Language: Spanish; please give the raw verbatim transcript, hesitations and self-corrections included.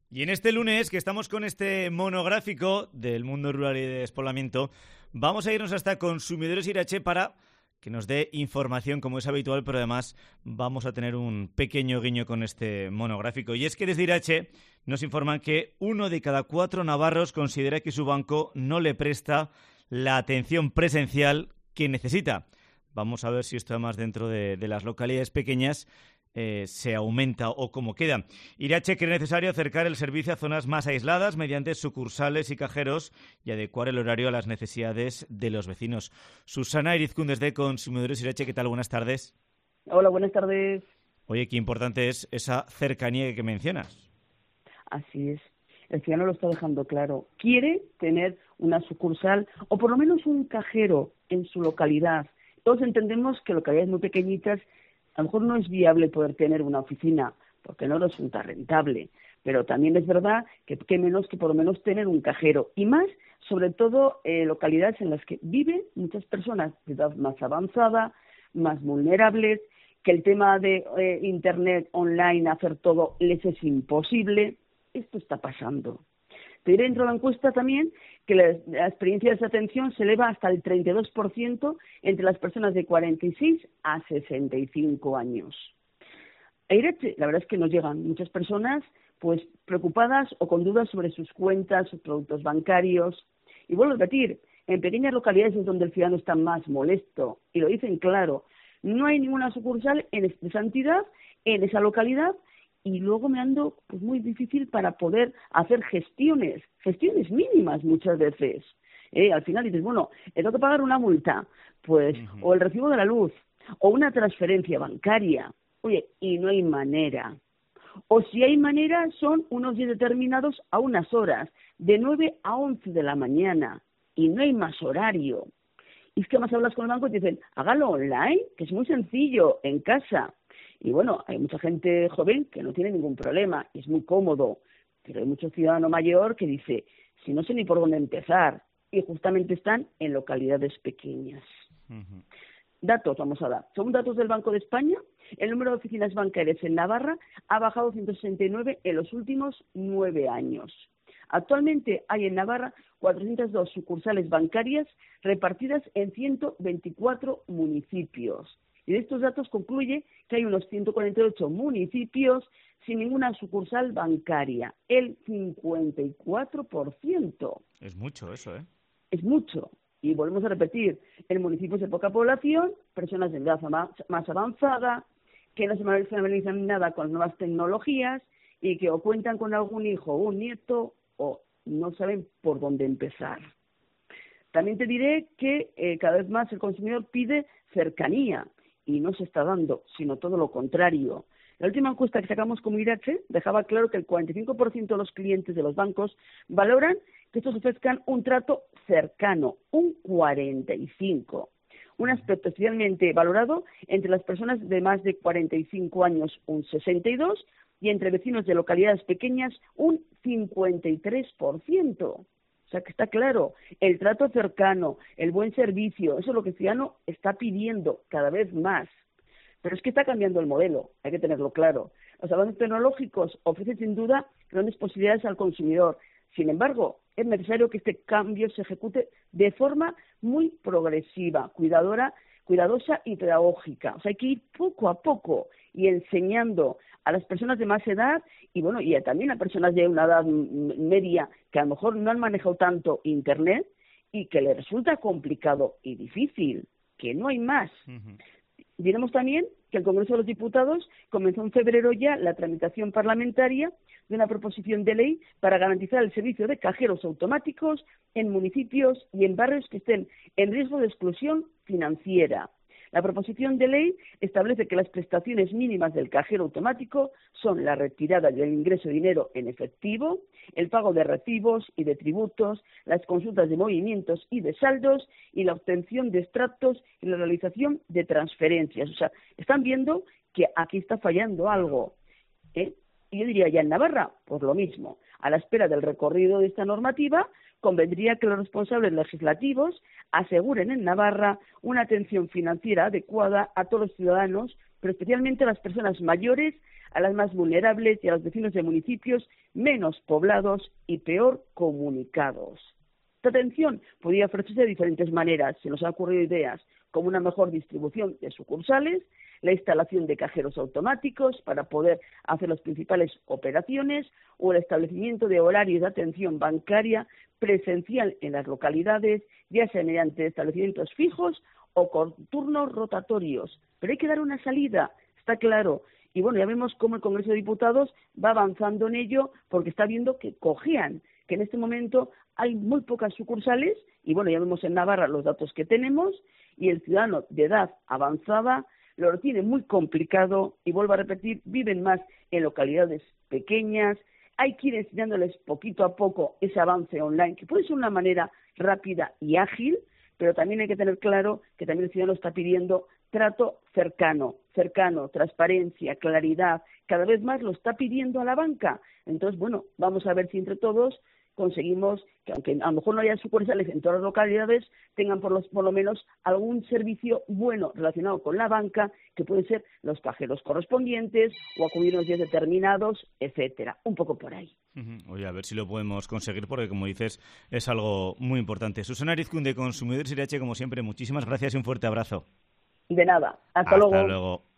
Y en este lunes, que estamos con este monográfico del mundo rural y de despoblamiento, vamos a irnos hasta Consumidores Irache para que nos dé información, como es habitual, pero además vamos a tener un pequeño guiño con este monográfico. Y es que desde Irache nos informan que uno de cada cuatro navarros considera que su banco no le presta la atención presencial que necesita. Vamos a ver si esto además dentro de, de las localidades pequeñas Eh, se aumenta o cómo queda. Irache cree necesario acercar el servicio a zonas más aisladas mediante sucursales y cajeros y adecuar el horario a las necesidades de los vecinos. Susana Irizkun desde Consumidores Irache, ¿qué tal? Buenas tardes. Hola, buenas tardes. Oye, qué importante es esa cercanía que mencionas. Así es. El ciudadano lo está dejando claro. Quiere tener una sucursal o por lo menos un cajero en su localidad. Todos entendemos que localidades muy pequeñitas a lo mejor no es viable poder tener una oficina porque no resulta rentable, pero también es verdad que qué menos que por lo menos tener un cajero y más, sobre todo, eh, localidades en las que viven muchas personas de edad más avanzada, más vulnerables, que el tema de eh, internet online, hacer todo, les es imposible. Esto está pasando. Te diré dentro de la encuesta también que la, la experiencia de desatención se eleva hasta el treinta y dos por ciento entre las personas de cuarenta y seis a sesenta y cinco años. A Irache, la verdad es que nos llegan muchas personas pues preocupadas o con dudas sobre sus cuentas, sus productos bancarios. Y vuelvo a repetir, en pequeñas localidades es donde el ciudadano está más molesto. Y lo dicen claro, no hay ninguna sucursal en esa entidad, en esa localidad, y luego me ando pues muy difícil para poder hacer gestiones, gestiones mínimas muchas veces. Eh, al final dices, bueno, tengo que pagar una multa, pues, uh-huh. o el recibo de la luz, o una transferencia bancaria. Oye, y no hay manera. O si hay manera, son unos días determinados a unas horas, de nueve a once de la mañana, y no hay más horario. Y es que más hablas con el banco y te dicen, hágalo online, que es muy sencillo, en casa. Y bueno, hay mucha gente joven que no tiene ningún problema, y es muy cómodo, pero hay mucho ciudadano mayor que dice, si no sé ni por dónde empezar, y justamente están en localidades pequeñas. Uh-huh. Datos vamos a dar. Según datos del Banco de España, el número de oficinas bancarias en Navarra ha bajado ciento sesenta y nueve en los últimos nueve años. Actualmente hay en Navarra cuatrocientas dos sucursales bancarias repartidas en ciento veinticuatro municipios. Y de estos datos concluye que hay unos ciento cuarenta y ocho municipios sin ninguna sucursal bancaria, el cincuenta y cuatro por ciento. Es mucho eso, ¿eh? Es mucho. Y volvemos a repetir, en municipios de poca población, personas de edad más avanzada, que no se familiarizan nada con las nuevas tecnologías y que o cuentan con algún hijo o un nieto o no saben por dónde empezar. También te diré que eh, cada vez más el consumidor pide cercanía. Y no se está dando, sino todo lo contrario. La última encuesta que sacamos como Irache dejaba claro que el cuarenta y cinco por ciento de los clientes de los bancos valoran que estos ofrezcan un trato cercano, un cuarenta y cinco por ciento. Un aspecto especialmente valorado entre las personas de más de cuarenta y cinco años, un sesenta y dos por ciento, y entre vecinos de localidades pequeñas, un cincuenta y tres por ciento. O sea que está claro, el trato cercano, el buen servicio, eso es lo que el ciudadano está pidiendo cada vez más. Pero es que está cambiando el modelo, hay que tenerlo claro. Los avances tecnológicos ofrecen sin duda grandes posibilidades al consumidor. Sin embargo, es necesario que este cambio se ejecute de forma muy progresiva, cuidadora, cuidadosa y pedagógica. O sea, hay que ir poco a poco y enseñando a las personas de más edad y bueno y también a personas de una edad media que a lo mejor no han manejado tanto internet y que les resulta complicado y difícil, que no hay más. Uh-huh. Diremos también que el Congreso de los Diputados comenzó en febrero ya la tramitación parlamentaria de una proposición de ley para garantizar el servicio de cajeros automáticos en municipios y en barrios que estén en riesgo de exclusión financiera. La proposición de ley establece que las prestaciones mínimas del cajero automático son la retirada del ingreso de dinero en efectivo, el pago de recibos y de tributos, las consultas de movimientos y de saldos y la obtención de extractos y la realización de transferencias. O sea, están viendo que aquí está fallando algo, ¿eh? Y yo diría ya en Navarra, pues lo mismo. A la espera del recorrido de esta normativa, convendría que los responsables legislativos aseguren en Navarra una atención financiera adecuada a todos los ciudadanos, pero especialmente a las personas mayores, a las más vulnerables y a los vecinos de municipios menos poblados y peor comunicados. Esta atención podría ofrecerse de diferentes maneras. Se nos han ocurrido ideas como una mejor distribución de sucursales, la instalación de cajeros automáticos para poder hacer las principales operaciones o el establecimiento de horarios de atención bancaria presencial en las localidades, ya sea mediante establecimientos fijos o con turnos rotatorios. Pero hay que dar una salida, está claro. Y bueno, ya vemos cómo el Congreso de Diputados va avanzando en ello porque está viendo que cojean, que en este momento hay muy pocas sucursales y bueno, ya vemos en Navarra los datos que tenemos y el ciudadano de edad avanzada lo tiene muy complicado y vuelvo a repetir, viven más en localidades pequeñas, hay que ir enseñándoles poquito a poco ese avance online, que puede ser una manera rápida y ágil, pero también hay que tener claro que también el ciudadano está pidiendo trato cercano, cercano, transparencia, claridad, cada vez más lo está pidiendo a la banca. Entonces, bueno, vamos a ver si entre todos conseguimos que, aunque a lo mejor no haya sucursales en todas las localidades, tengan por, los, por lo menos algún servicio bueno relacionado con la banca, que pueden ser los cajeros correspondientes o acudir unos días determinados, etcétera. Un poco por ahí. Uh-huh. Oye, a ver si lo podemos conseguir, porque como dices, es algo muy importante. Susana Arizcún, de Consumidores I R A H, como siempre, muchísimas gracias y un fuerte abrazo. De nada. Hasta, Hasta luego. luego.